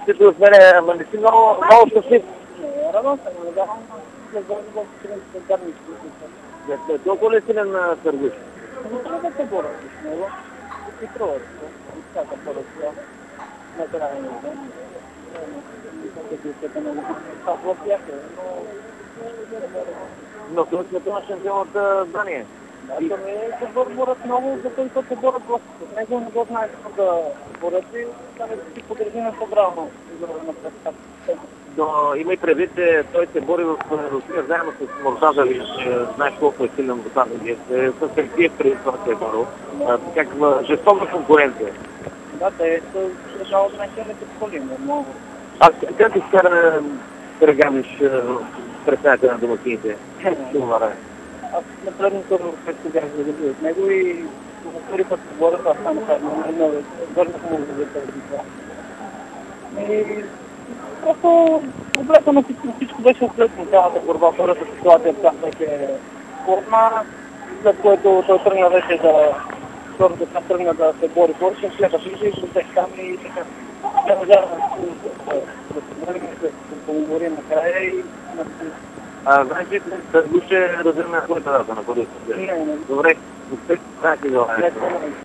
Ти от мене, ама не си много щастлив. Радвам се, но давам след гадни. Толкова ли силен търгуш? Но трябва да се борят с него. И труват. Всяка поръчка. Накрая не знам. Но той световен шампион от Дания. Да, се борят много, за който се борят с него, не го знаеш да борят и там си подрежи на събрано на представителите. Но имай предвид, че той се бори в Русия заедно с Мордазави, знаеш колко е силен Мордазави. С Сергиев преди това се е борил. Такава жестока конкуренция. Да, те са решават значението в колино, но... А как ти скара Търганиш представете на домакините? Аз на предното което бях загубил от него и втори път се боря, аз там върнах му за тази това. И просто облетано всичко беше оплетно, цялата борба, първата ситуация беше спортна, след което той тръгна вече втората тръгна да се бори повече, следваше и ще взех там и така. Не можахме да се борим, да се поговорим накрая и... Знаеш ли, Търгуш е разрена на твоята дата, на който е? Не. Добре, успех, да ти желая.